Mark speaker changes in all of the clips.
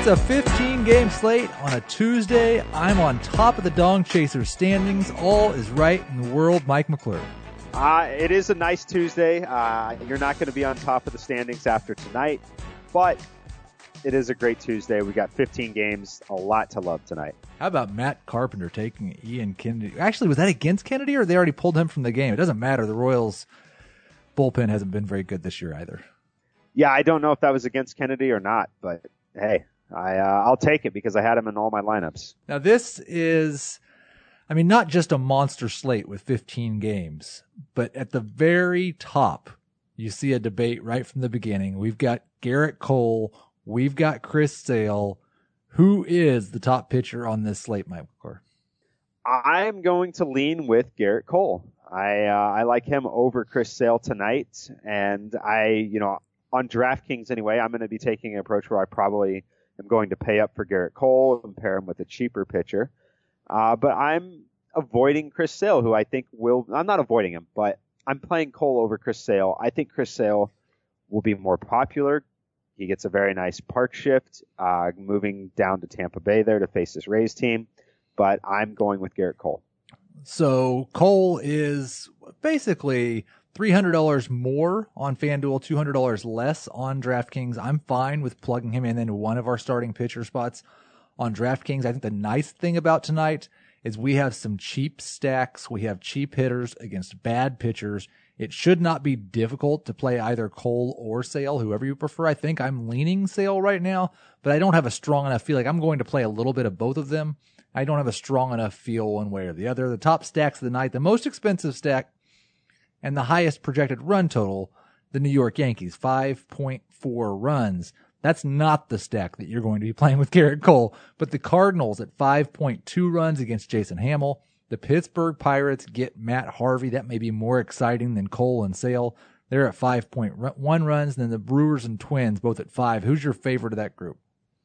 Speaker 1: It's a 15-game slate on a Tuesday. I'm on top of the Dong Chasers standings. All is right in the world. Mike McClure.
Speaker 2: It is a nice Tuesday. You're not going to be on top of the standings after tonight, but it is a great Tuesday. We got 15 games, a lot to love tonight.
Speaker 1: How about Matt Carpenter taking Ian Kennedy? Actually, was that against Kennedy, or they already pulled him from the game? It doesn't matter. The Royals' bullpen hasn't been very good this year either.
Speaker 2: Yeah, I don't know if that was against Kennedy or not, but hey, I'll take it because I had him in all my lineups.
Speaker 1: Now, this is, not just a monster slate with 15 games, but at the very top, you see a debate right from the beginning. We've got Gerrit Cole. We've got Chris Sale. Who is the top pitcher on this slate, Mike McClure?
Speaker 2: I'm going to lean with Gerrit Cole. I like him over Chris Sale tonight, and on DraftKings anyway, I'm going to be taking an approach where I probably am going to pay up for Gerrit Cole and pair him with a cheaper pitcher. But I'm avoiding Chris Sale, who I think I'm not avoiding him, but I'm playing Cole over Chris Sale. I think Chris Sale will be more popular. He gets a very nice park shift, moving down to Tampa Bay there to face this Rays team. But I'm going with Gerrit Cole.
Speaker 1: So Cole is basically $300 more on FanDuel, $200 less on DraftKings. I'm fine with plugging him in into one of our starting pitcher spots on DraftKings. I think the nice thing about tonight is we have some cheap stacks. We have cheap hitters against bad pitchers. It should not be difficult to play either Cole or Sale, whoever you prefer. I think I'm leaning Sale right now, but I don't have a strong enough feel. Like I'm going to play a little bit of both of them. I don't have a strong enough feel one way or the other. The top stacks of the night, the most expensive stack and the highest projected run total, the New York Yankees, 5.4 runs. That's not the stack that you're going to be playing with Gerrit Cole, but the Cardinals at 5.2 runs against Jason Hammel. The Pittsburgh Pirates get Matt Harvey. That may be more exciting than Cole and Sale. They're at 5.1 runs. And then the Brewers and Twins, both at 5. Who's your favorite of that group?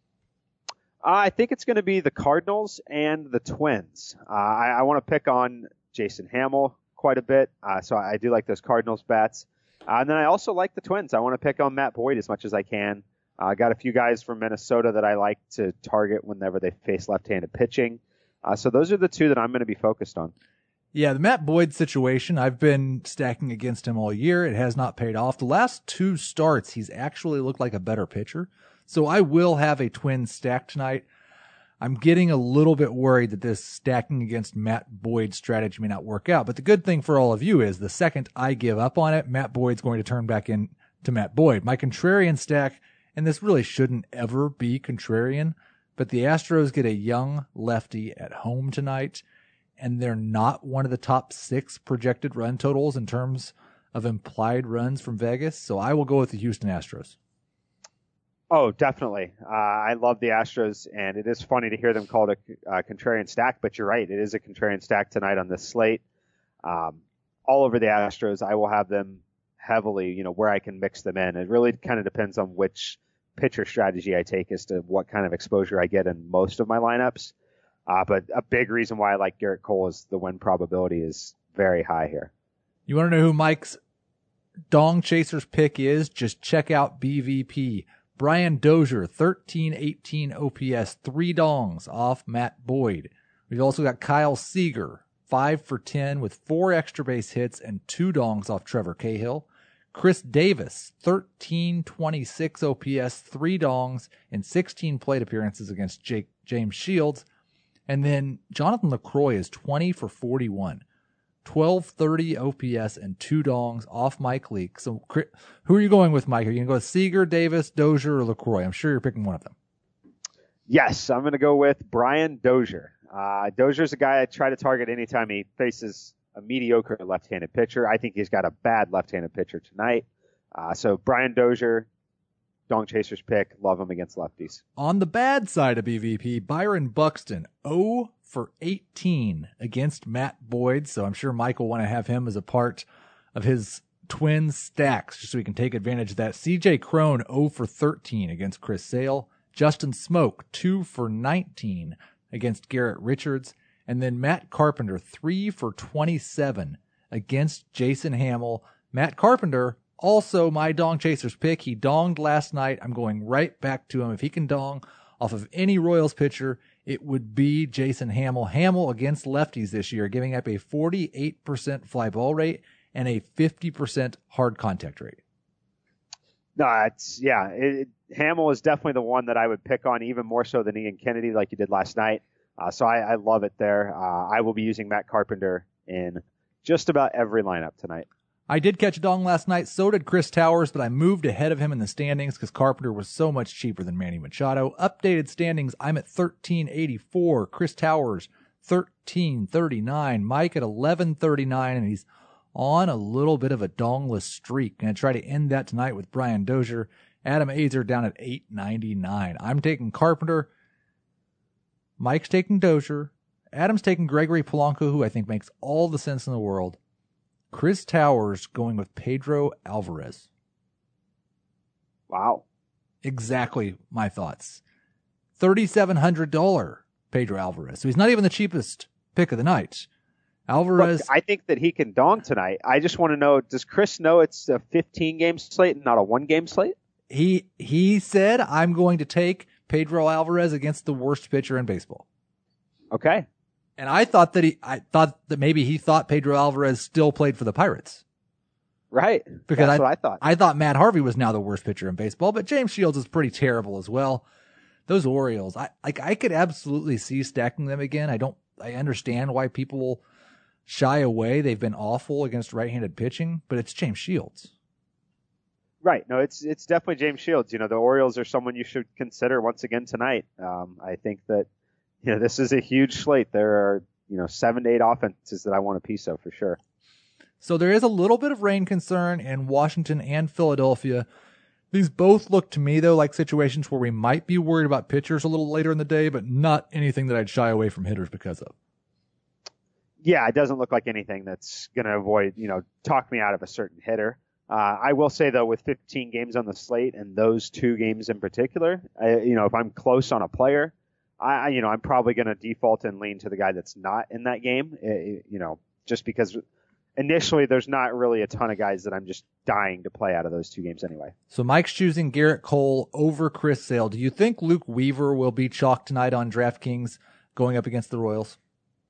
Speaker 2: I think it's going to be the Cardinals and the Twins. I want to pick on Jason Hammel quite a bit, so I do like those Cardinals bats. And then I also like the Twins. I want to pick on Matt Boyd as much as I can. I got a few guys from Minnesota that I like to target whenever they face left-handed pitching. So those are the two that I'm going to be focused on.
Speaker 1: Yeah, the Matt Boyd situation, I've been stacking against him all year. It has not paid off. The last two starts, he's actually looked like a better pitcher. So I will have a Twins stack tonight. I'm getting a little bit worried that this stacking against Matt Boyd strategy may not work out. But the good thing for all of you is the second I give up on it, Matt Boyd's going to turn back into Matt Boyd. My contrarian stack, and this really shouldn't ever be contrarian, but the Astros get a young lefty at home tonight, and they're not one of the top 6 projected run totals in terms of implied runs from Vegas. So I will go with the Houston Astros.
Speaker 2: Oh, definitely. I love the Astros, and it is funny to hear them called a contrarian stack, but you're right. It is a contrarian stack tonight on this slate. All over the Astros, I will have them heavily, where I can mix them in. It really kind of depends on which pitcher strategy I take as to what kind of exposure I get in most of my lineups. But a big reason why I like Gerrit Cole is the win probability is very high here.
Speaker 1: You want to know who Mike's Dong Chasers pick is? Just check out BVP. Brian Dozier, 1318 OPS, 3 dongs off Matt Boyd. We've also got Kyle Seager, 5 for 10 with 4 extra base hits and 2 dongs off Trevor Cahill. Chris Davis, 1326 OPS, 3 dongs and 16 plate appearances against James Shields. And then Jonathan LaCroix is 20 for 41. 1230 OPS and 2 dongs off Mike Leake. So who are you going with, Mike? Are you going to go with Seager, Davis, Dozier, or LaCroix? I'm sure you're picking one of them.
Speaker 2: Yes, I'm going to go with Brian Dozier. Dozier's a guy I try to target anytime he faces a mediocre left-handed pitcher. I think he's got a bad left-handed pitcher tonight. So Brian Dozier, Dong Chasers pick. Love him against lefties.
Speaker 1: On the bad side of BVP, Byron Buxton, 0 for 18 against Matt Boyd. So I'm sure Mike will want to have him as a part of his Twins stacks just so we can take advantage of that. CJ Cron, 0 for 13 against Chris Sale. Justin Smoke, 2 for 19 against Garrett Richards. And then Matt Carpenter, 3 for 27 against Jason Hammel. Matt Carpenter, also my Dong Chasers pick. He donged last night. I'm going right back to him. If he can dong off of any Royals pitcher, it would be Jason Hammel. Hammel against lefties this year, giving up a 48% fly ball rate and a 50% hard contact rate.
Speaker 2: No, Hammel is definitely the one that I would pick on even more so than Ian Kennedy like you did last night. So I love it there. I will be using Matt Carpenter in just about every lineup tonight.
Speaker 1: I did catch a dong last night. So did Chris Towers, but I moved ahead of him in the standings because Carpenter was so much cheaper than Manny Machado. Updated standings, I'm at 1384. Chris Towers, 1339. Mike at 1139, and he's on a little bit of a dongless streak. Going to try to end that tonight with Brian Dozier. Adam Azer down at 899. I'm taking Carpenter. Mike's taking Dozier. Adam's taking Gregory Polanco, who I think makes all the sense in the world. Chris Towers going with Pedro Alvarez.
Speaker 2: Wow.
Speaker 1: Exactly my thoughts. $3,700 Pedro Alvarez. So he's not even the cheapest pick of the night. Alvarez.
Speaker 2: Look, I think that he can dong tonight. I just want to know, does Chris know it's a 15-game slate and not a one-game slate?
Speaker 1: He said, I'm going to take Pedro Alvarez against the worst pitcher in baseball.
Speaker 2: Okay.
Speaker 1: And I thought that maybe he thought Pedro Alvarez still played for the Pirates.
Speaker 2: Right.
Speaker 1: Because
Speaker 2: that's what I thought.
Speaker 1: I thought Matt Harvey was now the worst pitcher in baseball, but James Shields is pretty terrible as well. Those Orioles, I could absolutely see stacking them again. I understand why people shy away. They've been awful against right-handed pitching, but it's James Shields.
Speaker 2: Right. No, it's definitely James Shields. The Orioles are someone you should consider once again tonight. I think that, this is a huge slate. There are, 7 to 8 offenses that I want a piece of for sure.
Speaker 1: So there is a little bit of rain concern in Washington and Philadelphia. These both look to me, though, like situations where we might be worried about pitchers a little later in the day, but not anything that I'd shy away from hitters because of.
Speaker 2: Yeah, it doesn't look like anything that's going to avoid, talk me out of a certain hitter. I will say, though, with 15 games on the slate and those 2 games in particular, if I'm close on a player, I'm probably going to default and lean to the guy that's not in that game, just because initially there's not really a ton of guys that I'm just dying to play out of those 2 games anyway.
Speaker 1: So Mike's choosing Garrett Cole over Chris Sale. Do you think Luke Weaver will be chalked tonight on DraftKings going up against the Royals?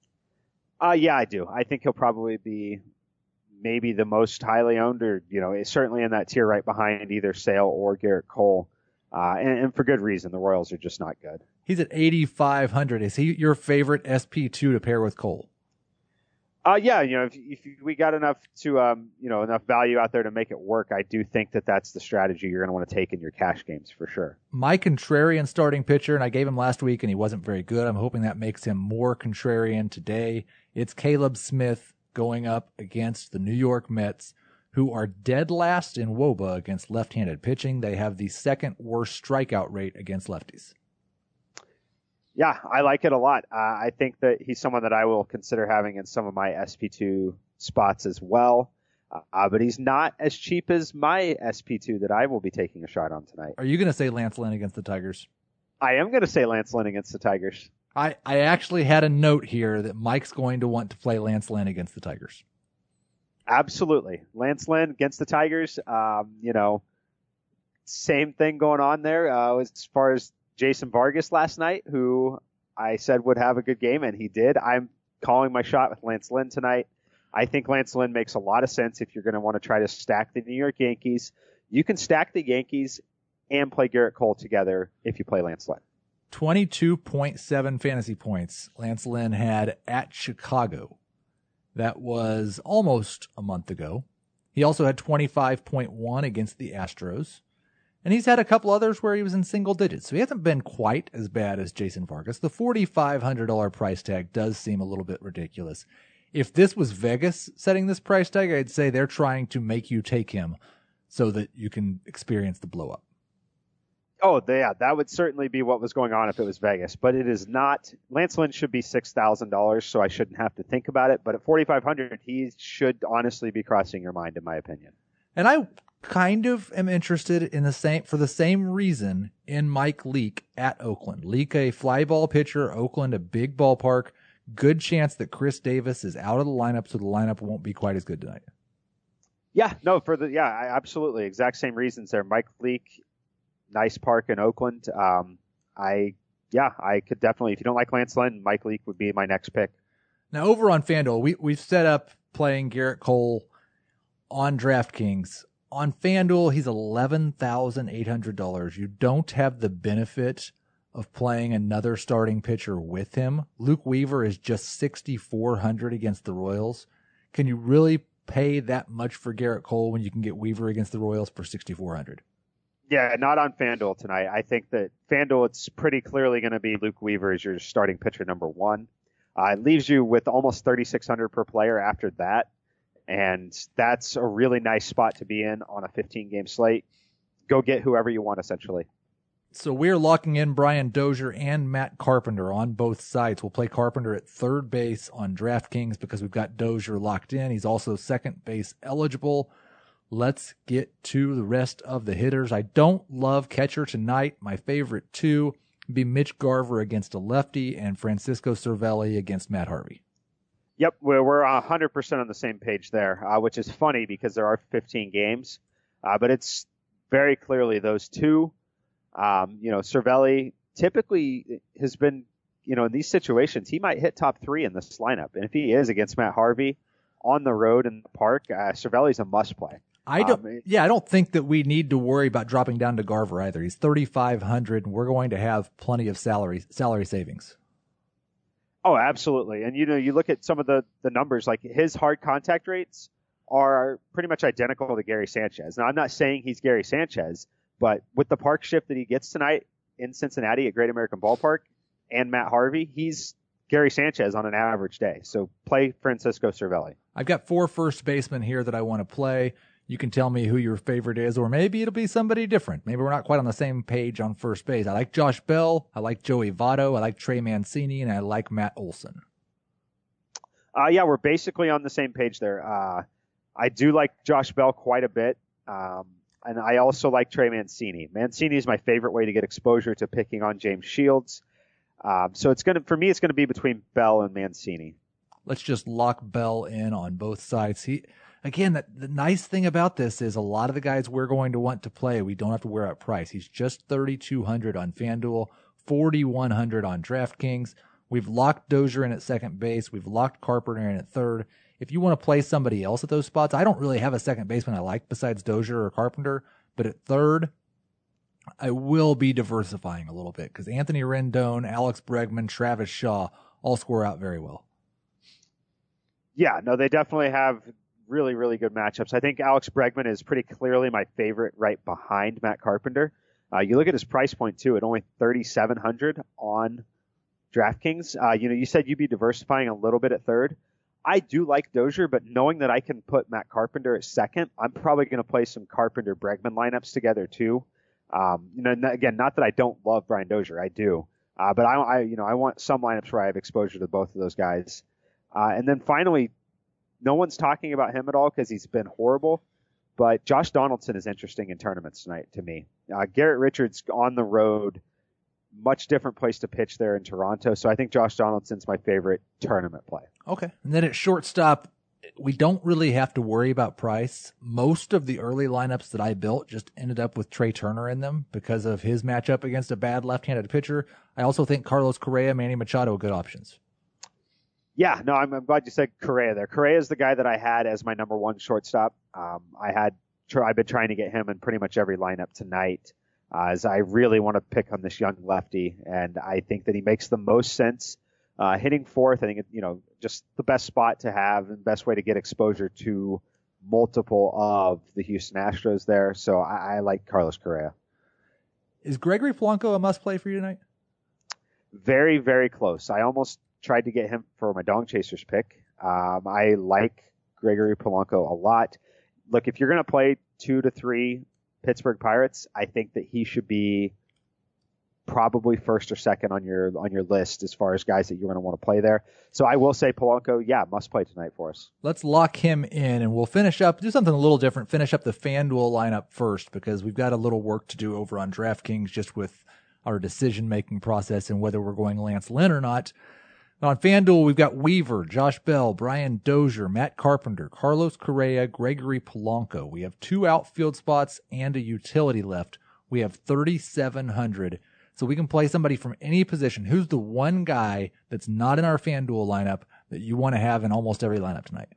Speaker 2: Yeah, I do. I think he'll probably be maybe the most highly owned, or, certainly in that tier right behind either Sale or Garrett Cole. And for good reason. The Royals are just not good.
Speaker 1: He's at 8,500. Is he your favorite SP2 to pair with Cole?
Speaker 2: Yeah, if we got enough to, enough value out there to make it work, I do think that that's the strategy you're going to want to take in your cash games for sure.
Speaker 1: My contrarian starting pitcher, and I gave him last week and he wasn't very good. I'm hoping that makes him more contrarian today. It's Caleb Smith going up against the New York Mets, who are dead last in WOBA against left-handed pitching. They have the second worst strikeout rate against lefties.
Speaker 2: Yeah, I like it a lot. I think that he's someone that I will consider having in some of my SP2 spots as well. But he's not as cheap as my SP2 that I will be taking a shot on tonight.
Speaker 1: Are you going to say Lance Lynn against the Tigers?
Speaker 2: I am going to say Lance Lynn against the Tigers.
Speaker 1: I actually had a note here that Mike's going to want to play Lance Lynn against the Tigers.
Speaker 2: Absolutely. Lance Lynn against the Tigers. Same thing going on there as far as Jason Vargas last night, who I said would have a good game, and he did. I'm calling my shot with Lance Lynn tonight. I think Lance Lynn makes a lot of sense if you're going to want to try to stack the New York Yankees. You can stack the Yankees and play Garrett Cole together if you play Lance Lynn.
Speaker 1: 22.7 fantasy points Lance Lynn had at Chicago. That was almost a month ago. He also had 25.1 against the Astros. And he's had a couple others where he was in single digits. So he hasn't been quite as bad as Jason Vargas. The $4,500 price tag does seem a little bit ridiculous. If this was Vegas setting this price tag, I'd say they're trying to make you take him so that you can experience the blow up.
Speaker 2: Oh, yeah, that would certainly be what was going on if it was Vegas, but it is not. Lance Lynn should be $6,000, so I shouldn't have to think about it. But at $4,500, he should honestly be crossing your mind, in my opinion.
Speaker 1: And I kind of am interested in for the same reason in Mike Leake at Oakland. Leake, a fly ball pitcher, Oakland, a big ballpark. Good chance that Chris Davis is out of the lineup, so the lineup won't be quite as good tonight.
Speaker 2: Yeah, no, absolutely. Exact same reasons there. Mike Leake, nice park in Oakland. I could definitely, if you don't like Lance Lynn, Mike Leake would be my next pick.
Speaker 1: Now, over on FanDuel, we've set up playing Garrett Cole on DraftKings. On FanDuel, he's $11,800. You don't have the benefit of playing another starting pitcher with him. Luke Weaver is just $6,400 against the Royals. Can you really pay that much for Garrett Cole when you can get Weaver against the Royals for $6,400?
Speaker 2: Yeah, not on FanDuel tonight. I think that FanDuel, it's pretty clearly going to be Luke Weaver as your starting pitcher number one. It leaves you with almost $3,600 per player after that. And that's a really nice spot to be in on a 15-game slate. Go get whoever you want, essentially.
Speaker 1: So we're locking in Brian Dozier and Matt Carpenter on both sides. We'll play Carpenter at third base on DraftKings because we've got Dozier locked in. He's also second base eligible. Let's get to the rest of the hitters. I don't love catcher tonight. My favorite two would be Mitch Garver against a lefty and Francisco Cervelli against Matt Harvey.
Speaker 2: Yep, we're 100% on the same page there, which is funny because there are 15 games, but it's very clearly those two. Cervelli typically has been, in these situations, he might hit top three in this lineup. And if he is against Matt Harvey on the road in the park, Cervelli's a must play.
Speaker 1: I don't think that we need to worry about dropping down to Garver either. He's $3,500 and we're going to have plenty of salary savings.
Speaker 2: Oh, absolutely. And, you look at some of the numbers, like his hard contact rates are pretty much identical to Gary Sanchez. Now, I'm not saying he's Gary Sanchez, but with the park shift that he gets tonight in Cincinnati at Great American Ballpark and Matt Harvey, he's Gary Sanchez on an average day. So play Francisco Cervelli.
Speaker 1: I've got 4 first basemen here that I want to play. You can tell me who your favorite is, or maybe it'll be somebody different. Maybe we're not quite on the same page on first base. I like Josh Bell. I like Joey Votto. I like Trey Mancini, and I like Matt Olson.
Speaker 2: We're basically on the same page there. I do like Josh Bell quite a bit. And I also like Trey Mancini. Mancini is my favorite way to get exposure to picking on James Shields. So it's going to be between Bell and Mancini.
Speaker 1: Let's just lock Bell in on both sides. The nice thing about this is a lot of the guys we're going to want to play, we don't have to worry about price. He's just $3,200 on FanDuel, $4,100 on DraftKings. We've locked Dozier in at second base. We've locked Carpenter in at third. If you want to play somebody else at those spots, I don't really have a second baseman I like besides Dozier or Carpenter, but at third, I will be diversifying a little bit because Anthony Rendon, Alex Bregman, Travis Shaw all score out very well.
Speaker 2: Yeah, no, they definitely have really, really good matchups. I think Alex Bregman is pretty clearly my favorite right behind Matt Carpenter. You look at his price point too, at only $3,700 on DraftKings. You said you'd be diversifying a little bit at third. I do like Dozier, but knowing that I can put Matt Carpenter at second, I'm probably going to play some Carpenter Bregman lineups together too. Again, not that I don't love Brian Dozier, I do, but I want some lineups where I have exposure to both of those guys. And then finally, no one's talking about him at all because he's been horrible, but Josh Donaldson is interesting in tournaments tonight to me. Garrett Richards on the road, much different place to pitch there in Toronto. So I think Josh Donaldson's my favorite tournament play.
Speaker 1: Okay. And then at shortstop, we don't really have to worry about price. Most of the early lineups that I built just ended up with Trey Turner in them because of his matchup against a bad left-handed pitcher. I also think Carlos Correa, Manny Machado are good options.
Speaker 2: Yeah, no, I'm glad you said Correa there. Correa is the guy that I had as my number one shortstop. I've been trying to get him in pretty much every lineup tonight, as I really want to pick on this young lefty, and I think that he makes the most sense. Hitting fourth, I think just the best spot to have and best way to get exposure to multiple of the Houston Astros there. So I like Carlos Correa.
Speaker 1: Is Gregory Polanco a must play for you tonight?
Speaker 2: Very, very close. I almost tried to get him for my Dong Chasers pick. I like Gregory Polanco a lot. Look, if you're going to play 2 to 3 Pittsburgh Pirates, I think that he should be probably first or second on your list as far as guys that you're going to want to play there. So I will say Polanco, must play tonight for us.
Speaker 1: Let's lock him in, and we'll do something a little different. Finish up the FanDuel lineup first because we've got a little work to do over on DraftKings just with our decision-making process and whether we're going Lance Lynn or not. On FanDuel, we've got Weaver, Josh Bell, Brian Dozier, Matt Carpenter, Carlos Correa, Gregory Polanco. We have 2 outfield spots and a utility left. We have $3,700. So we can play somebody from any position. Who's the one guy that's not in our FanDuel lineup that you want to have in almost every lineup tonight?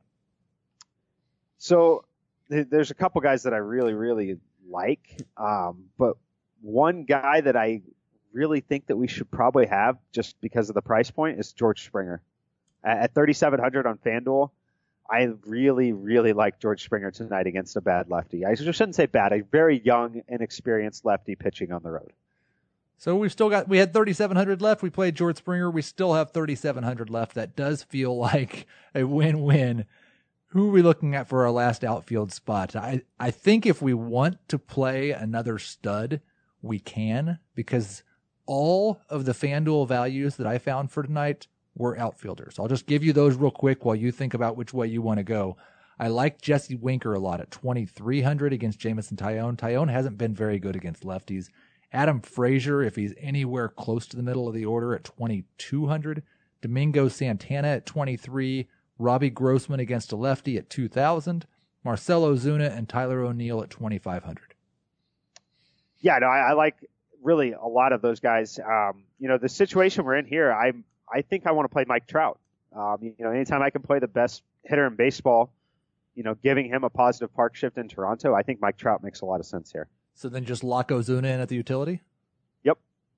Speaker 2: So there's a couple guys that I really, really like. But one guy that I really think that we should probably have just because of the price point is George Springer. At 3,700 on FanDuel, I really, really like George Springer tonight against a bad lefty. I just shouldn't say bad, a very young, inexperienced lefty pitching on the road.
Speaker 1: So we had 3,700 left. We played George Springer. We still have 3,700 left. That does feel like a win-win. Who are we looking at for our last outfield spot? I think if we want to play another stud, we can, because all of the FanDuel values that I found for tonight were outfielders. I'll just give you those real quick while you think about which way you want to go. I like Jesse Winker a lot at 2,300 against Jameson Taillon. Taillon hasn't been very good against lefties. Adam Frazier, if he's anywhere close to the middle of the order, at 2,200. Domingo Santana at 23. Robbie Grossman against a lefty at 2,000. Marcell Ozuna and Tyler O'Neill at 2,500.
Speaker 2: Yeah, no, I like really a lot of those guys. The situation we're in here, I think I want to play Mike Trout. Anytime I can play the best hitter in baseball, giving him a positive park shift in Toronto, I think Mike Trout makes a lot of sense here.
Speaker 1: So then just lock Ozuna in at the utility?
Speaker 2: Yep.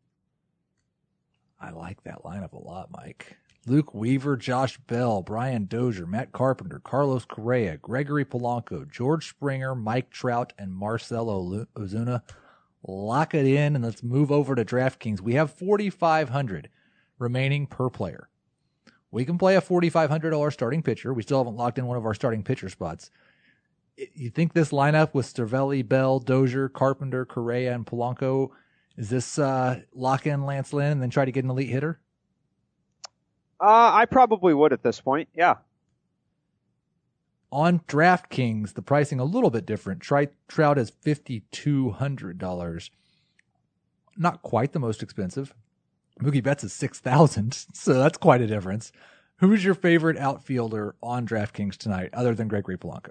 Speaker 1: I like that lineup a lot, Mike. Luke Weaver, Josh Bell, Brian Dozier, Matt Carpenter, Carlos Correa, Gregory Polanco, George Springer, Mike Trout, and Marcell Ozuna. Lock it in, and let's move over to DraftKings. We have $4,500 remaining per player. We can play a $4,500 starting pitcher. We still haven't locked in one of our starting pitcher spots. You think this lineup with Cervelli, Bell, Dozier, Carpenter, Correa, and Polanco, is this lock in Lance Lynn and then try to get an elite hitter?
Speaker 2: I probably would at this point, yeah.
Speaker 1: On DraftKings, the pricing a little bit different. Trout is $5,200. Not quite the most expensive. Mookie Betts is $6,000, so that's quite a difference. Who's your favorite outfielder on DraftKings tonight, other than Gregory Polanco?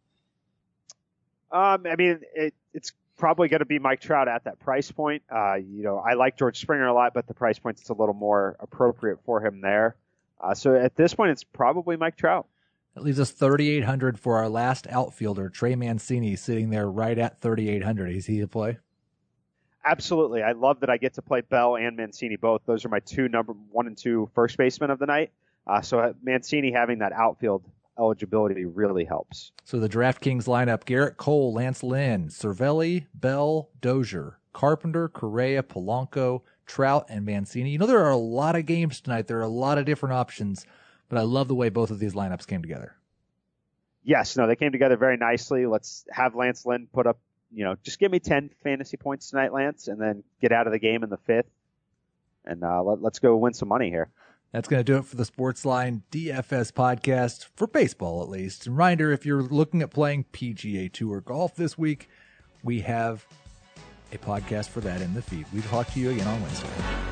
Speaker 2: It's probably going to be Mike Trout at that price point. I like George Springer a lot, but the price point's a little more appropriate for him there. So at this point, it's probably Mike Trout.
Speaker 1: That leaves us $3,800 for our last outfielder, Trey Mancini, sitting there right at $3,800. Is he a play?
Speaker 2: Absolutely. I love that I get to play Bell and Mancini both. Those are my two number 1 and 2 first basemen of the night. So Mancini having that outfield eligibility really helps.
Speaker 1: So the DraftKings lineup: Garrett Cole, Lance Lynn, Cervelli, Bell, Dozier, Carpenter, Correa, Polanco, Trout, and Mancini. There are a lot of games tonight. There are a lot of different options, but I love the way both of these lineups came together.
Speaker 2: Yes, no, they came together very nicely. Let's have Lance Lynn put up, just give me 10 fantasy points tonight, Lance, and then get out of the game in the 5th. And let's go win some money here.
Speaker 1: That's going to do it for the Sportsline DFS podcast, for baseball at least. Reminder, if you're looking at playing PGA Tour golf this week, we have a podcast for that in the feed. We'll talk to you again on Wednesday.